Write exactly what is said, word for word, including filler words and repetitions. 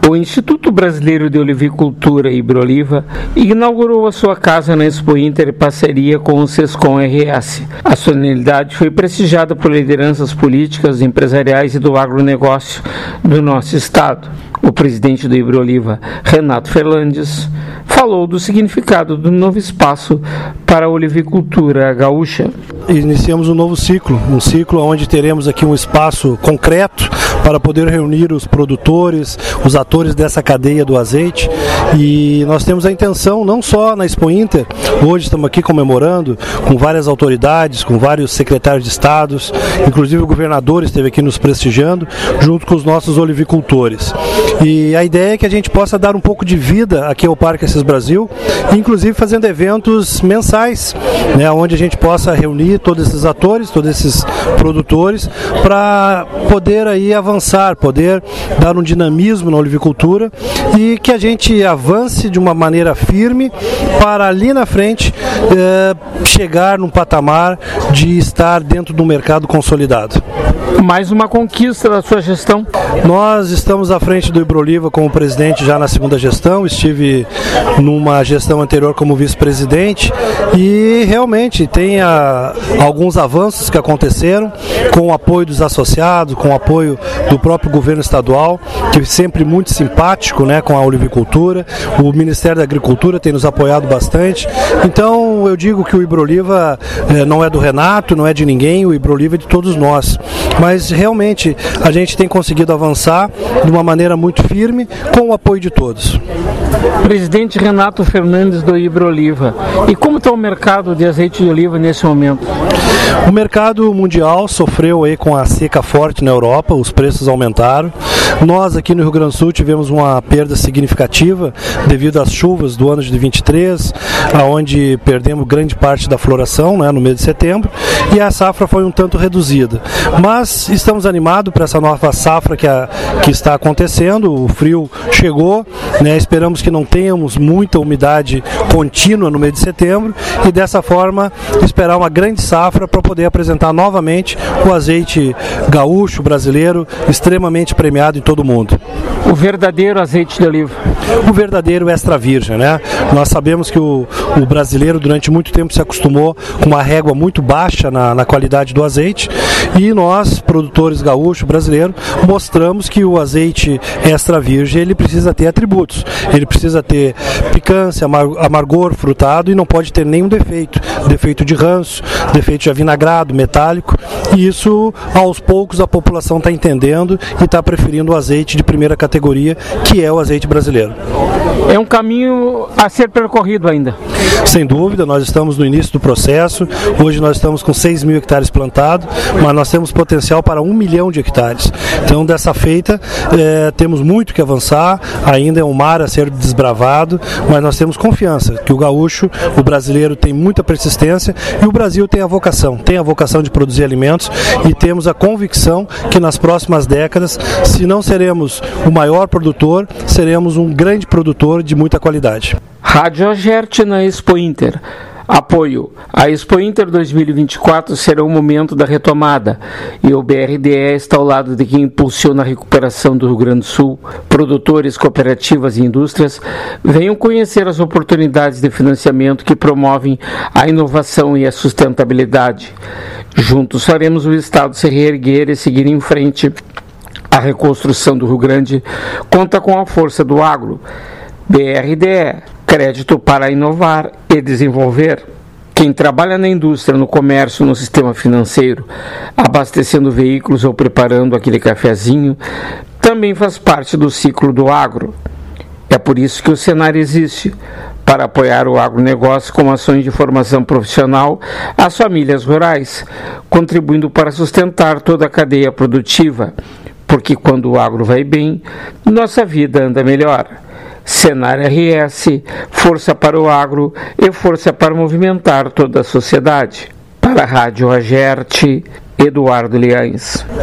O Instituto Brasileiro de Olivicultura Ibroliva inaugurou a sua casa na Expo Inter em parceria com o Sescom R S. A solenidade foi prestigiada por lideranças políticas, empresariais e do agronegócio do nosso estado. O presidente do Ibroliva, Renato Fernandes, falou do significado do novo espaço para a olivicultura gaúcha. Iniciamos um novo ciclo, um ciclo onde teremos aqui um espaço concreto para poder reunir os produtores, os atores dessa cadeia do azeite, e nós temos a intenção, não só na Expo Inter, hoje estamos aqui comemorando com várias autoridades, com vários secretários de estados, inclusive o governador esteve aqui nos prestigiando, junto com os nossos olivicultores. E a ideia é que a gente possa dar um pouco de vida aqui ao Parque Assis Brasil, inclusive fazendo eventos mensais, né, onde a gente possa reunir todos esses atores, todos esses produtores, para poder aí avançar, poder dar um dinamismo na olivicultura e que a gente avance de uma maneira firme para ali na frente eh, chegar num patamar de estar dentro do mercado consolidado. Mais uma conquista da sua gestão? Nós estamos à frente do Ibroliva como presidente já na segunda gestão, estive numa gestão anterior como vice-presidente e realmente tem a, alguns avanços que aconteceram com o apoio dos associados, com o apoio do próprio governo estadual, que é sempre muito simpático, né, com a olivicultura. O Ministério da Agricultura tem nos apoiado bastante. Então eu digo que o Ibroliva eh, não é do Renato, não é de ninguém, o Ibroliva é de todos nós. Mas realmente a gente tem conseguido avançar de uma maneira muito firme com o apoio de todos. Presidente Renato Fernandes do Ibroliva, e como está o mercado de azeite de oliva nesse momento? O mercado mundial sofreu aí com a seca forte na Europa, os preços aumentaram. Nós aqui no Rio Grande do Sul tivemos uma perda significativa devido às chuvas do ano de vinte e três, onde perdemos grande parte da floração, né, no mês de setembro, e a safra foi um tanto reduzida. Mas estamos animados para essa nova safra que, a, que está acontecendo, o frio chegou, né, esperamos que não tenhamos muita umidade contínua no mês de setembro e dessa forma esperar uma grande safra para poder apresentar novamente o azeite gaúcho brasileiro extremamente premiado em todo o mundo. O verdadeiro azeite de oliva. O verdadeiro extra virgem, né? Nós sabemos que o, o brasileiro durante muito tempo se acostumou com uma régua muito baixa na, na qualidade do azeite e nós, produtores gaúchos brasileiros, mostramos que o azeite extra virgem ele precisa ter atributos. Ele precisa ter picância, amar, amargor, frutado e não pode ter nenhum defeito. Defeito de ranço, defeito de avinagrado, metálico, e isso aos poucos a população está entendendo e está preferindo o azeite de primeira categoria, que é o azeite brasileiro. É um caminho a ser percorrido ainda. Sem dúvida, nós estamos no início do processo, hoje nós estamos com seis mil hectares plantados, mas nós temos potencial para um milhão de hectares. Então, dessa feita, eh, temos muito que avançar, ainda é um mar a ser desbravado, mas nós temos confiança que o gaúcho, o brasileiro tem muita persistência e o Brasil tem a vocação, tem a vocação de produzir alimentos e temos a convicção que nas próximas décadas, se não seremos o maior produtor, seremos um grande produtor de muita qualidade. Rádio Agerte na Expo Inter. Apoio. A Expo Inter dois mil e vinte e quatro será o momento da retomada e o B R D E está ao lado de quem impulsiona a recuperação do Rio Grande do Sul. Produtores, cooperativas e indústrias venham conhecer as oportunidades de financiamento que promovem a inovação e a sustentabilidade. Juntos faremos o Estado se reerguer e seguir em frente. A reconstrução do Rio Grande conta com a força do agro. B R D E, crédito para inovar e desenvolver. Quem trabalha na indústria, no comércio, no sistema financeiro, abastecendo veículos ou preparando aquele cafezinho, também faz parte do ciclo do agro. É por isso que o Senar existe, para apoiar o agronegócio com ações de formação profissional às famílias rurais, contribuindo para sustentar toda a cadeia produtiva, porque quando o agro vai bem, nossa vida anda melhor. Senar R S, força para o agro e força para movimentar toda a sociedade. Para a Rádio Agerte, Eduardo Liães.